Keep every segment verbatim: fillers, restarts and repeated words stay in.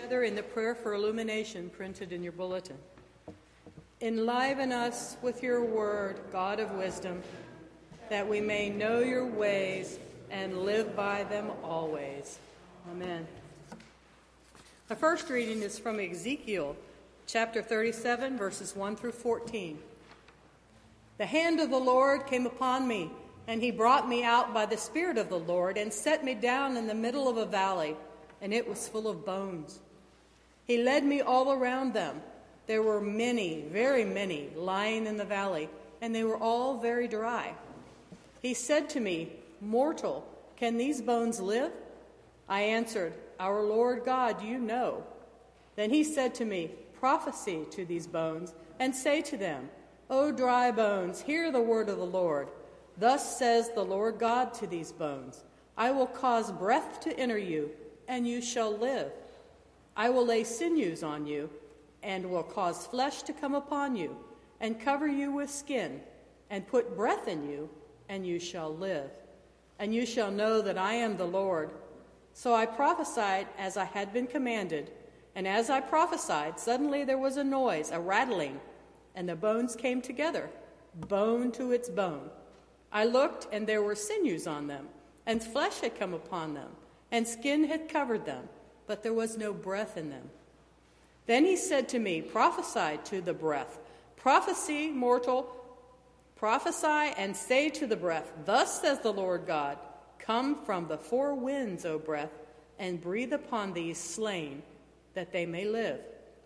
together in the prayer for illumination printed in your bulletin. Enliven us with your word, God of wisdom, that we may know your ways and live by them always. Amen. The first reading is from Ezekiel, chapter thirty-seven, verses one through fourteen. The hand of the Lord came upon me, and he brought me out by the Spirit of the Lord and set me down in the middle of a valley, and it was full of bones. He led me all around them. There were many, very many, lying in the valley, and they were all very dry. He said to me, "Mortal, can these bones live?" I answered, "Our Lord God, you know." Then he said to me, "Prophesy to these bones, and say to them, O dry bones, hear the word of the Lord. Thus says the Lord God to these bones, I will cause breath to enter you, and you shall live. I will lay sinews on you, and will cause flesh to come upon you, and cover you with skin, and put breath in you, and you shall live. And you shall know that I am the Lord. So I prophesied as I had been commanded, and as I prophesied, suddenly there was a noise, a rattling, and the bones came together, bone to its bone. I looked, and there were sinews on them, and flesh had come upon them, and skin had covered them, but there was no breath in them. Then he said to me, Prophesy to the breath. Prophesy, mortal, prophesy and say to the breath, Thus says the Lord God, Come from the four winds, O breath, and breathe upon these slain, that they may live.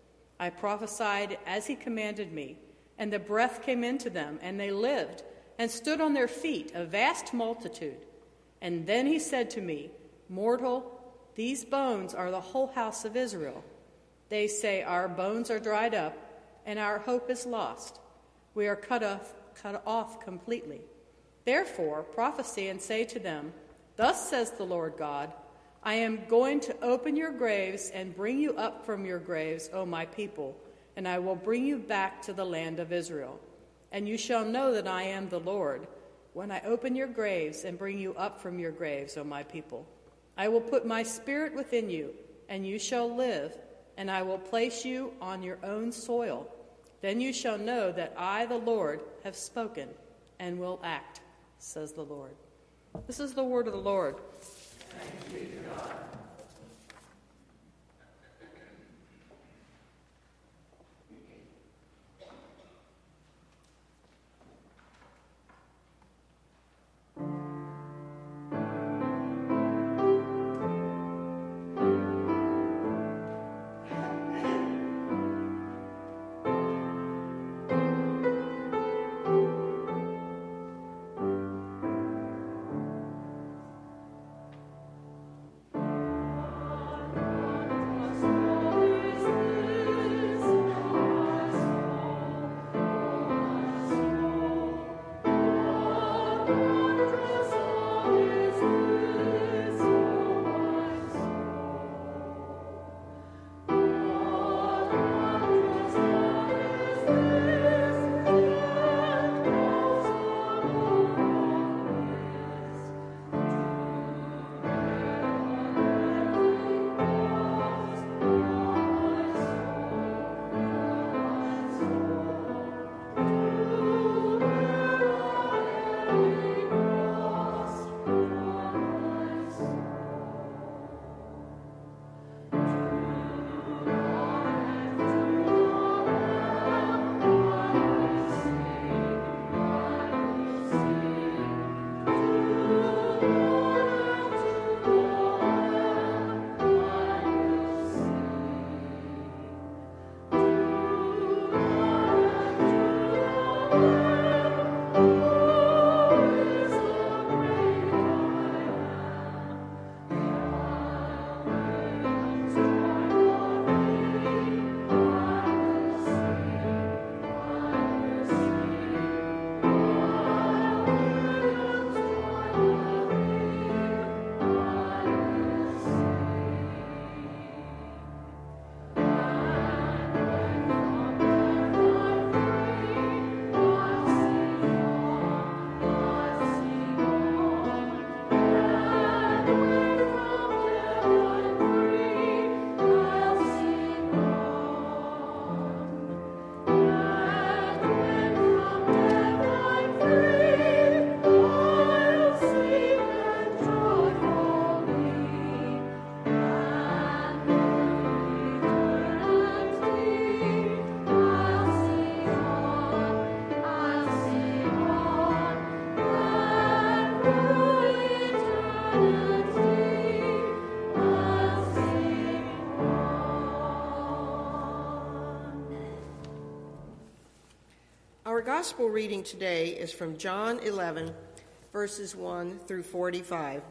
I prophesied as he commanded me, and the breath came into them, and they lived, and stood on their feet, a vast multitude. And then he said to me, Mortal, these bones are the whole house of Israel. They say, Our bones are dried up, and our hope is lost. We are cut off, cut off completely. Therefore, prophesy and say to them, Thus says the Lord God, I am going to open your graves and bring you up from your graves, O my people, and I will bring you back to the land of Israel. And you shall know that I am the Lord, when I open your graves and bring you up from your graves, O my people. I will put my spirit within you, and you shall live, and I will place you on your own soil. Then you shall know that I, the Lord, have spoken and will act, says the Lord. This is the word of the Lord. Thanks be to God. gospel reading today is from John eleven, verses one through forty-five.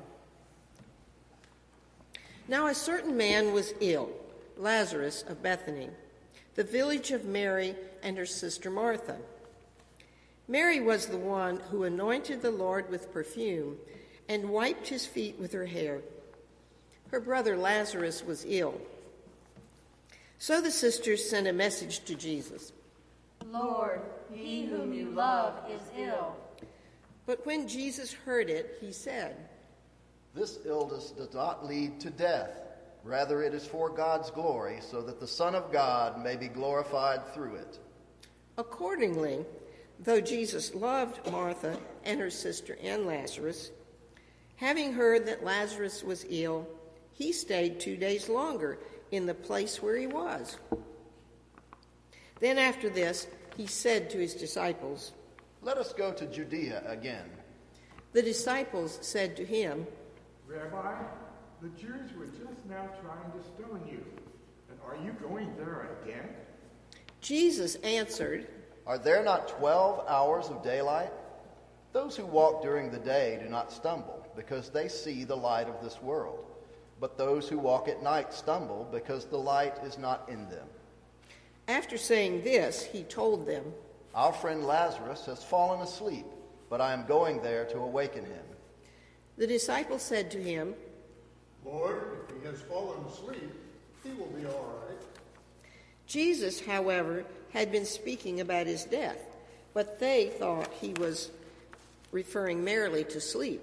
Now a certain man was ill, Lazarus of Bethany, the village of Mary and her sister Martha. Mary was the one who anointed the Lord with perfume and wiped his feet with her hair. Her brother Lazarus was ill. So the sisters sent a message to Jesus. Lord, he whom you love is ill. But when Jesus heard it, he said, This illness does not lead to death. Rather, it is for God's glory, so that the Son of God may be glorified through it. Accordingly, though Jesus loved Martha and her sister and Lazarus, having heard that Lazarus was ill, he stayed two days longer in the place where he was. Then after this, he said to his disciples, Let us go to Judea again. The disciples said to him, Rabbi, the Jews were just now trying to stone you, and are you going there again? Jesus answered, Are there not twelve hours of daylight? Those who walk during the day do not stumble, because they see the light of this world. But those who walk at night stumble, because the light is not in them. After saying this, he told them, Our friend Lazarus has fallen asleep, but I am going there to awaken him. The disciples said to him, Lord, if he has fallen asleep, he will be all right. Jesus, however, had been speaking about his death, but they thought he was referring merely to sleep.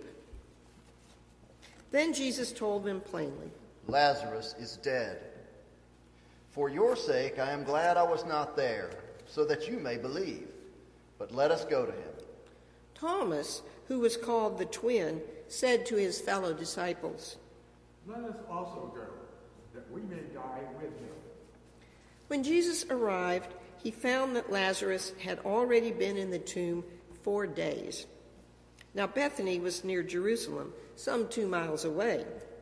Then Jesus told them plainly, Lazarus is dead. For your sake I am glad I was not there, so that you may believe. But let us go to him. Thomas, who was called the twin, said to his fellow disciples, Let us also go, that we may die with him. When Jesus arrived, he found that Lazarus had already been in the tomb four days. Now Bethany was near Jerusalem, some two miles away.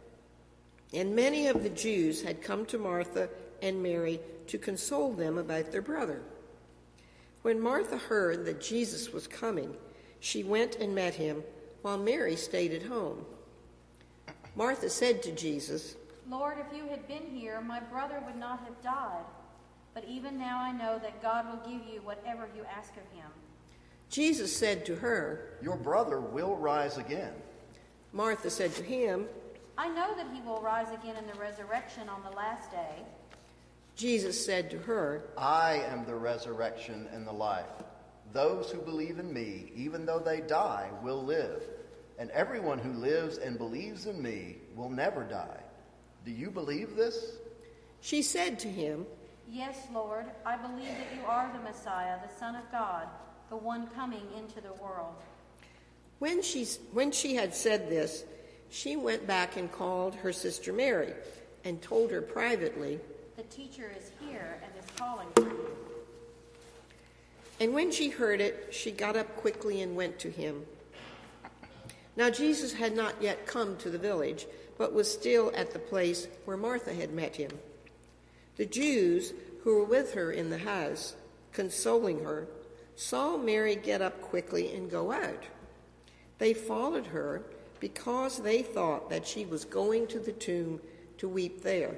And many of the Jews had come to Martha and Mary to console them about their brother. When Martha heard that Jesus was coming, she went and met him, while Mary stayed at home. Martha said to Jesus, Lord, if you had been here, my brother would not have died. But even now I know that God will give you whatever you ask of him. Jesus said to her, Your brother will rise again. Martha said to him, I know that he will rise again in the resurrection on the last day. Jesus said to her, I am the resurrection and the life. Those who believe in me, even though they die, will live. And everyone who lives and believes in me will never die. Do you believe this? She said to him, Yes, Lord, I believe that you are the Messiah, the Son of God, the one coming into the world. When she, when she had said this, she went back and called her sister Mary and told her privately, The teacher is here and is calling for you. And when she heard it, she got up quickly and went to him. Now Jesus had not yet come to the village, but was still at the place where Martha had met him. The Jews who were with her in the house, consoling her, saw Mary get up quickly and go out. They followed her because they thought that she was going to the tomb to weep there.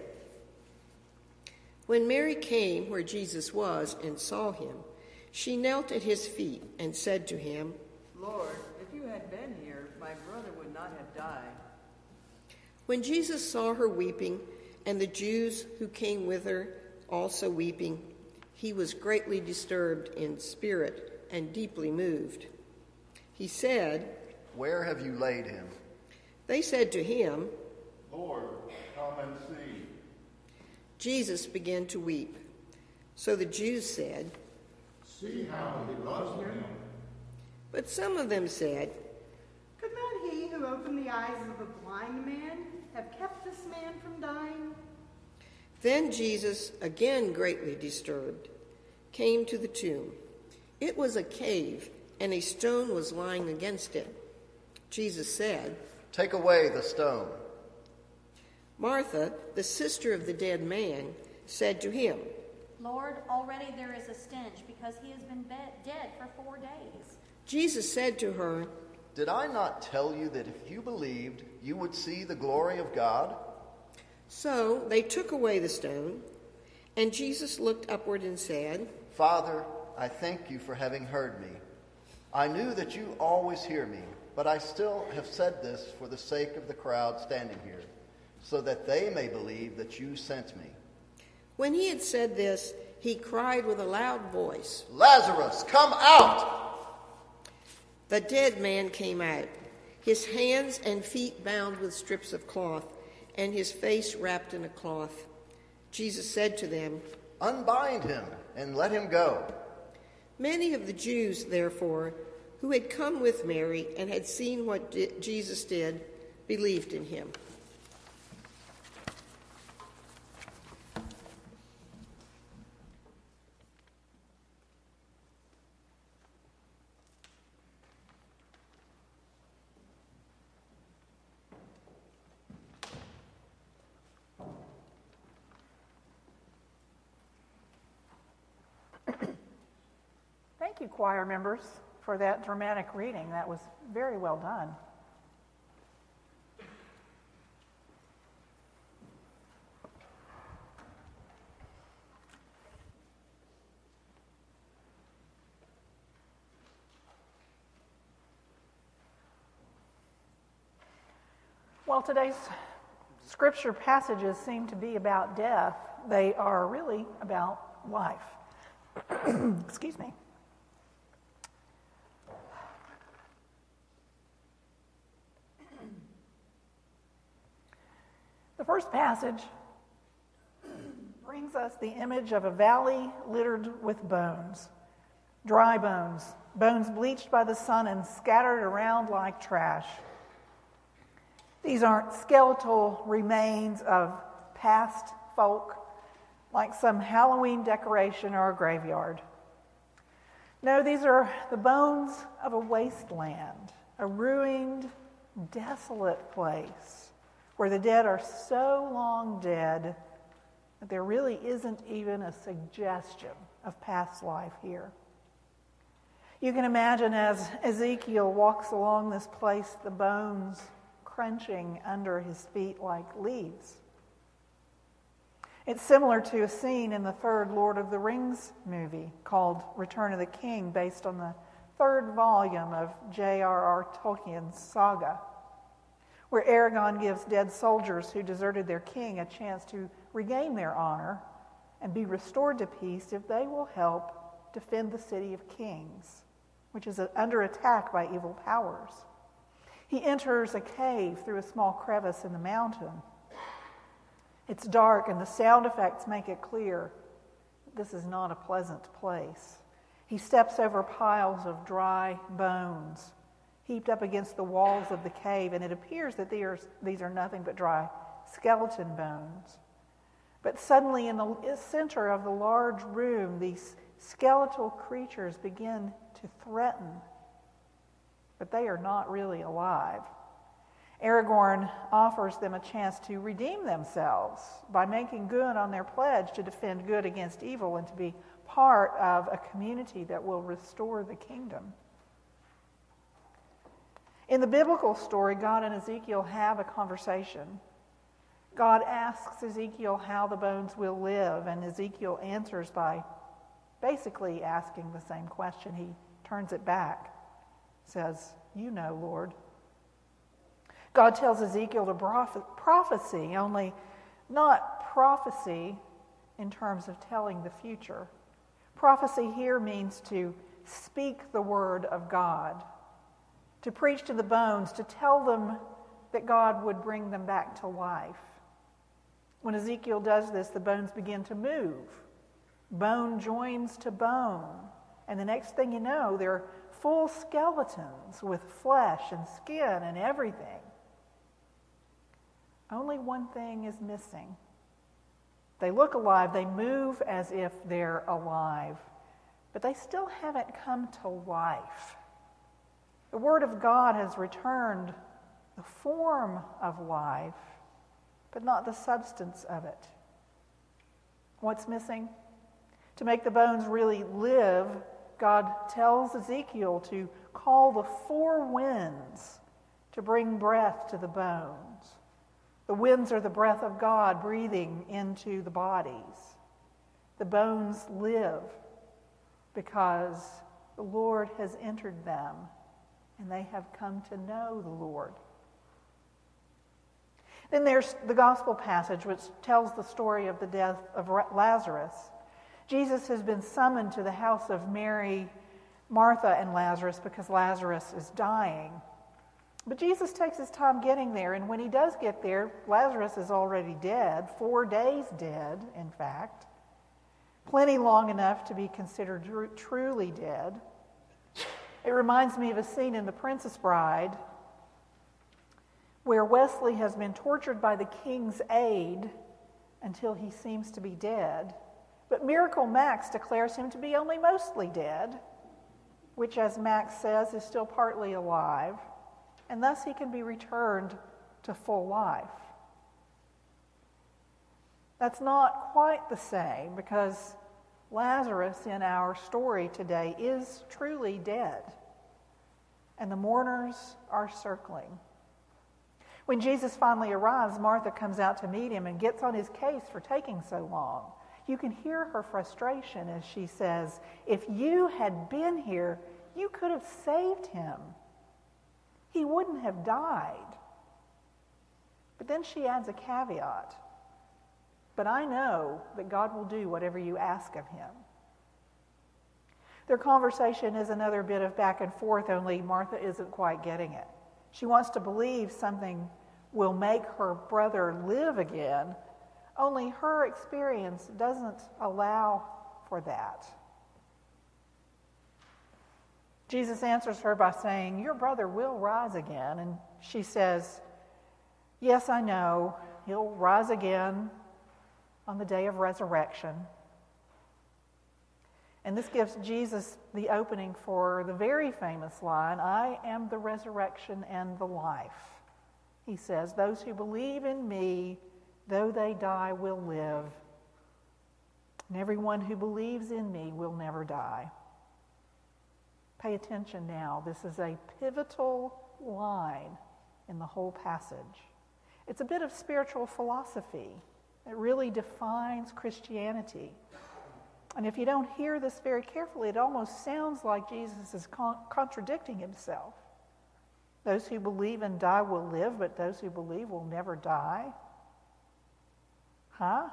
When Mary came where Jesus was and saw him, she knelt at his feet and said to him, Lord, if you had been here, my brother would not have died. When Jesus saw her weeping, and the Jews who came with her also weeping, he was greatly disturbed in spirit and deeply moved. He said, Where have you laid him? They said to him, Lord, come and see. Jesus began to weep. So the Jews said, See how he loves him. but some of them said, Could not he who opened the eyes of the blind man have kept this man from dying? Then Jesus, again greatly disturbed, came to the tomb. It was a cave, and a stone was lying against it. Jesus said, Take away the stone. Martha, the sister of the dead man, said to him, Lord, already there is a stench because he has been be- dead for four days. Jesus said to her, Did I not tell you that if you believed, you would see the glory of God? So they took away the stone, and Jesus looked upward and said, Father, I thank you for having heard me. I knew that you always hear me, but I still have said this for the sake of the crowd standing here, so that they may believe that you sent me. When he had said this, he cried with a loud voice, Lazarus, come out! The dead man came out, his hands and feet bound with strips of cloth, and his face wrapped in a cloth. Jesus said to them, Unbind him and let him go. Many of the Jews, therefore, who had come with Mary and had seen what Jesus did, believed in him. Thank you, choir members, for that dramatic reading. That was very well done. Well, today's scripture passages seem to be about death. They are really about life. Excuse me. The first passage brings us the image of a valley littered with bones, dry bones, bones bleached by the sun and scattered around like trash. These aren't skeletal remains of past folk like some Halloween decoration or a graveyard. No, these are the bones of a wasteland, a ruined, desolate place where the dead are so long dead that there really isn't even a suggestion of past life here. You can imagine as Ezekiel walks along this place, the bones crunching under his feet like leaves. It's similar to a scene in the third Lord of the Rings movie called Return of the King, based on the third volume of J R R Tolkien's saga, where Aragorn gives dead soldiers who deserted their king a chance to regain their honor and be restored to peace if they will help defend the City of Kings, which is under attack by evil powers. He enters a cave through a small crevice in the mountain. It's dark, and the sound effects make it clear this is not a pleasant place. He steps over piles of dry bones heaped up against the walls of the cave, and it appears that these are nothing but dry skeleton bones. But suddenly, in the center of the large room, these skeletal creatures begin to threaten, but they are not really alive. Aragorn offers them a chance to redeem themselves by making good on their pledge to defend good against evil and to be part of a community that will restore the kingdom. In the biblical story, God and Ezekiel have a conversation. God asks Ezekiel how the bones will live, and Ezekiel answers by basically asking the same question. He turns it back, says, "You know, Lord." God tells Ezekiel to proph- prophecy, only not prophecy in terms of telling the future. Prophecy here means to speak the word of God, to preach to the bones, to tell them that God would bring them back to life. When Ezekiel does this, the bones begin to move. Bone joins to bone. And the next thing you know, they're full skeletons with flesh and skin and everything. Only one thing is missing. They look alive, they move as if they're alive, but they still haven't come to life. The Word of God has returned the form of life, but not the substance of it. What's missing? To make the bones really live, God tells Ezekiel to call the four winds to bring breath to the bones. The winds are the breath of God breathing into the bodies. The bones live because the Lord has entered them and they have come to know the Lord. Then there's the gospel passage which tells the story of the death of Lazarus. Jesus has been summoned to the house of Mary, Martha, and Lazarus because Lazarus is dying. But Jesus takes his time getting there, and when he does get there, Lazarus is already dead, four days dead, in fact. Plenty long enough to be considered tr- truly dead. It reminds me of a scene in The Princess Bride where Wesley has been tortured by the king's aide until he seems to be dead. But Miracle Max declares him to be only mostly dead, which, as Max says, is still partly alive, and thus he can be returned to full life. That's not quite the same, because Lazarus in our story today is truly dead, and the mourners are circling. When Jesus finally arrives, Martha comes out to meet him and gets on his case for taking so long. You can hear her frustration as she says, "If you had been here, you could have saved him. He wouldn't have died." But then she adds a caveat. "But I know that God will do whatever you ask of him." Their conversation is another bit of back and forth, only Martha isn't quite getting it. She wants to believe something will make her brother live again, only her experience doesn't allow for that. Jesus answers her by saying, "Your brother will rise again." And she says, "Yes, I know. He'll rise again on the day of resurrection." And this gives Jesus the opening for the very famous line, "I am the resurrection and the life." He says, "Those who believe in me, though they die, will live. And everyone who believes in me will never die." Pay attention now. This is a pivotal line in the whole passage. It's a bit of spiritual philosophy. It really defines Christianity. And if you don't hear this very carefully, it almost sounds like Jesus is con- contradicting himself. Those who believe and die will live, but those who believe will never die. Huh?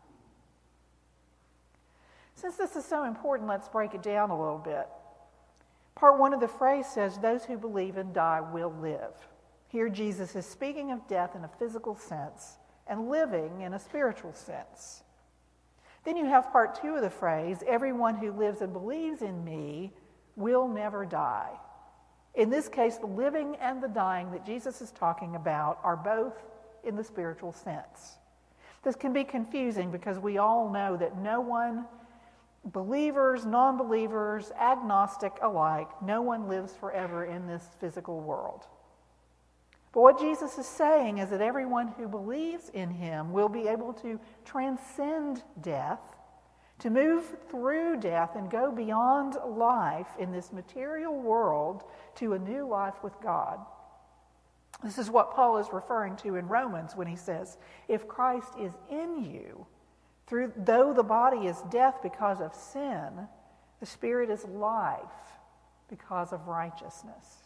Since this is so important, let's break it down a little bit. Part one of the phrase says, "Those who believe and die will live." Here Jesus is speaking of death in a physical sense and living in a spiritual sense. Then you have part two of the phrase, "Everyone who lives and believes in me will never die." In this case, the living and the dying that Jesus is talking about are both in the spiritual sense. This can be confusing because we all know that no one, believers, non-believers, agnostic alike, no one lives forever in this physical world. But what Jesus is saying is that everyone who believes in him will be able to transcend death, to move through death and go beyond life in this material world to a new life with God. This is what Paul is referring to in Romans when he says, "If Christ is in you, through though the body is death because of sin, the spirit is life because of righteousness."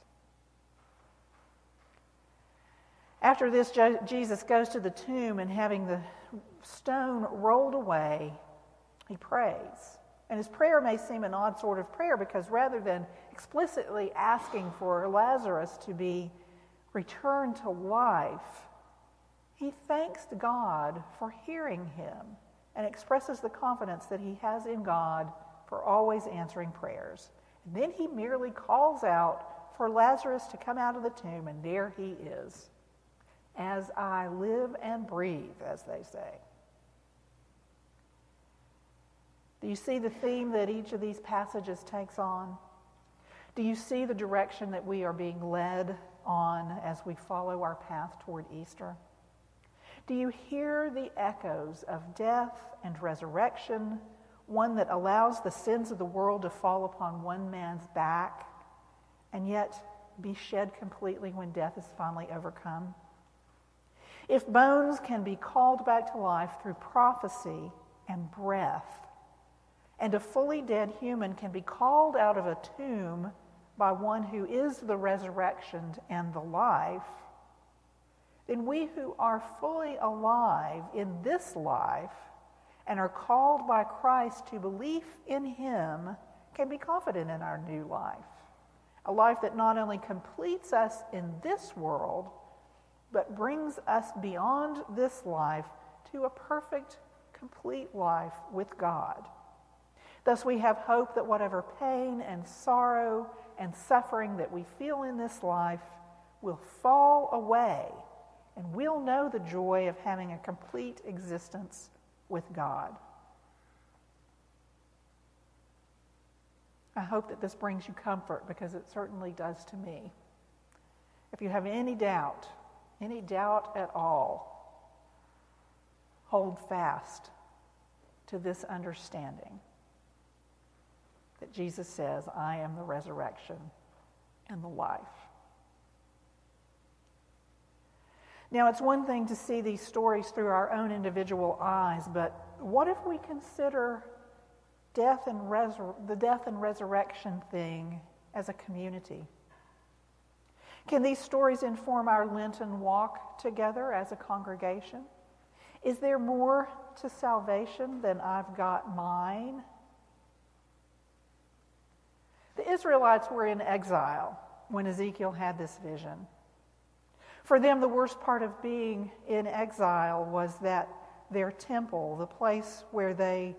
After this, Jesus goes to the tomb, and having the stone rolled away, he prays. And his prayer may seem an odd sort of prayer because rather than explicitly asking for Lazarus to be returned to life, he thanks God for hearing him and expresses the confidence that he has in God for always answering prayers. And then he merely calls out for Lazarus to come out of the tomb, and there he is. "As I live and breathe," as they say. Do you see the theme that each of these passages takes on? Do you see the direction that we are being led on as we follow our path toward Easter? Do you hear the echoes of death and resurrection one that allows the sins of the world to fall upon one man's back and yet be shed completely when death is finally overcome? If bones can be called back to life through prophecy and breath, and a fully dead human can be called out of a tomb by one who is the resurrection and the life, then we who are fully alive in this life and are called by Christ to belief in him can be confident in our new life, a life that not only completes us in this world, but brings us beyond this life to a perfect, complete life with God. Thus, we have hope that whatever pain and sorrow and suffering that we feel in this life will fall away, and we'll know the joy of having a complete existence with God. I hope that this brings you comfort, because it certainly does to me. If you have any doubt, any doubt at all, hold fast to this understanding that Jesus says, I am the resurrection and the life. Now, it's one thing to see these stories through our own individual eyes, but what if we consider death and resur- the death and resurrection thing as a community? Can these stories inform our Lenten walk together as a congregation? Is there more to salvation than I've got mine? The Israelites were in exile when Ezekiel had this vision. For them, the worst part of being in exile was that their temple, the place where they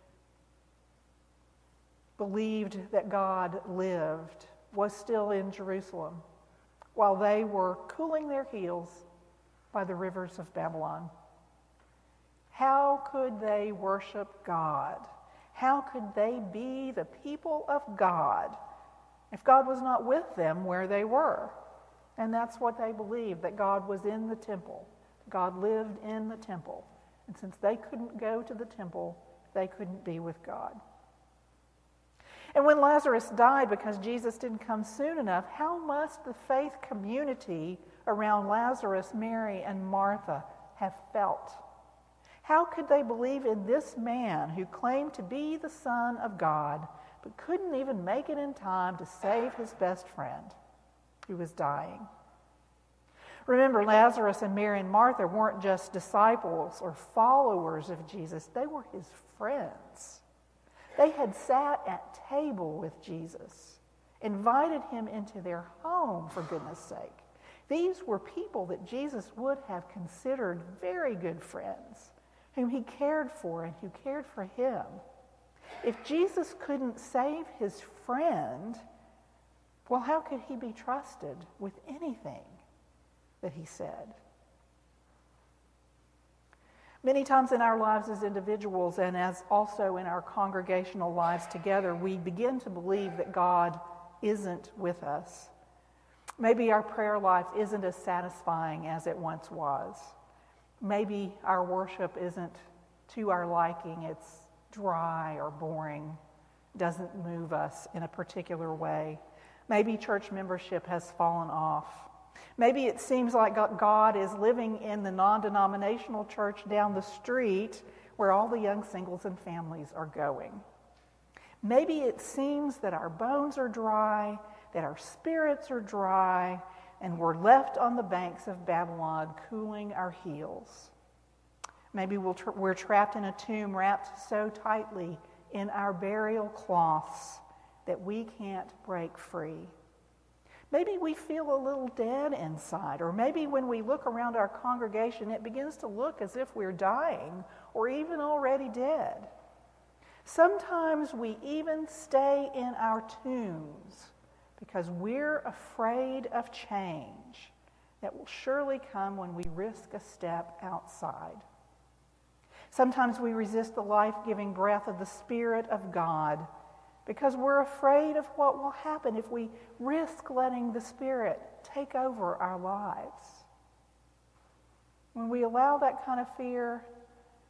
believed that God lived, was still in Jerusalem, while they were cooling their heels by the rivers of Babylon. How could they worship God? How could they be the people of God if God was not with them where they were? And that's what they believed, that God was in the temple. God lived in the temple. And since they couldn't go to the temple, they couldn't be with God. And when Lazarus died because Jesus didn't come soon enough, how must the faith community around Lazarus, Mary, and Martha have felt? How could they believe in this man who claimed to be the Son of God, but couldn't even make it in time to save his best friend who was dying? Remember, Lazarus and Mary and Martha weren't just disciples or followers of Jesus. They were his friends. They had sat at table with Jesus, invited him into their home, for goodness sake. These were people that Jesus would have considered very good friends, whom he cared for and who cared for him. If Jesus couldn't save his friend, well, how could he be trusted with anything that he said? Many times in our lives as individuals, and as also in our congregational lives together, we begin to believe that God isn't with us. Maybe our prayer life isn't as satisfying as it once was. Maybe our worship isn't to our liking. It's dry or boring, doesn't move us in a particular way. Maybe church membership has fallen off. Maybe it seems like God is living in the non-denominational church down the street where all the young singles and families are going. Maybe it seems that our bones are dry, that our spirits are dry, and we're left on the banks of Babylon cooling our heels. Maybe we'll tra- we're trapped in a tomb wrapped so tightly in our burial cloths that we can't break free. Maybe we feel a little dead inside, or maybe when we look around our congregation, it begins to look as if we're dying or even already dead. Sometimes we even stay in our tombs because we're afraid of change that will surely come when we risk a step outside. Sometimes we resist the life-giving breath of the Spirit of God because we're afraid of what will happen if we risk letting the Spirit take over our lives. When we allow that kind of fear to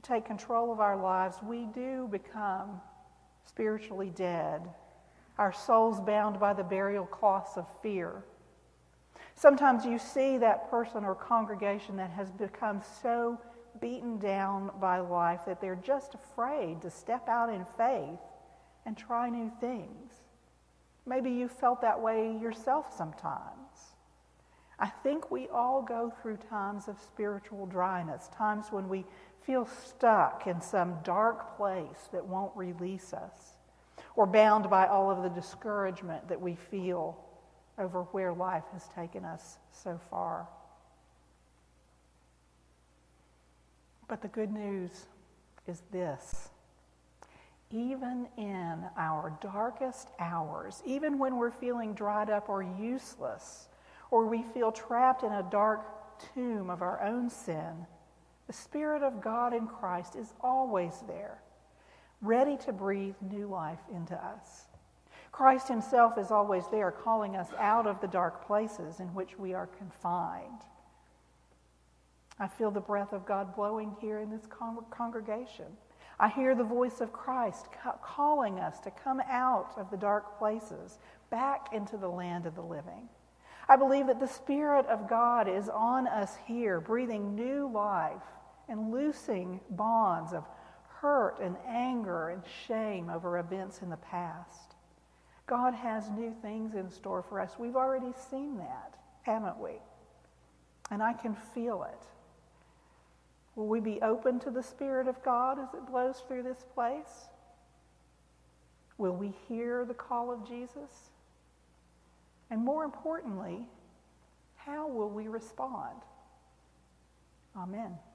take control of our lives, we do become spiritually dead, our souls bound by the burial cloths of fear. Sometimes you see that person or congregation that has become so beaten down by life that they're just afraid to step out in faith and try new things. Maybe you felt that way yourself sometimes. I think we all go through times of spiritual dryness, times when we feel stuck in some dark place that won't release us, or bound by all of the discouragement that we feel over where life has taken us so far. But the good news is this. Even in our darkest hours, even when we're feeling dried up or useless, or we feel trapped in a dark tomb of our own sin, the Spirit of God in Christ is always there, ready to breathe new life into us. Christ himself is always there, calling us out of the dark places in which we are confined. I feel the breath of God blowing here in this con- congregation. I hear the voice of Christ ca- calling us to come out of the dark places, back into the land of the living. I believe that the Spirit of God is on us here, breathing new life and loosing bonds of hurt and anger and shame over events in the past. God has new things in store for us. We've already seen that, haven't we? And I can feel it. Will we be open to the Spirit of God as it blows through this place? Will we hear the call of Jesus? And more importantly, how will we respond? Amen.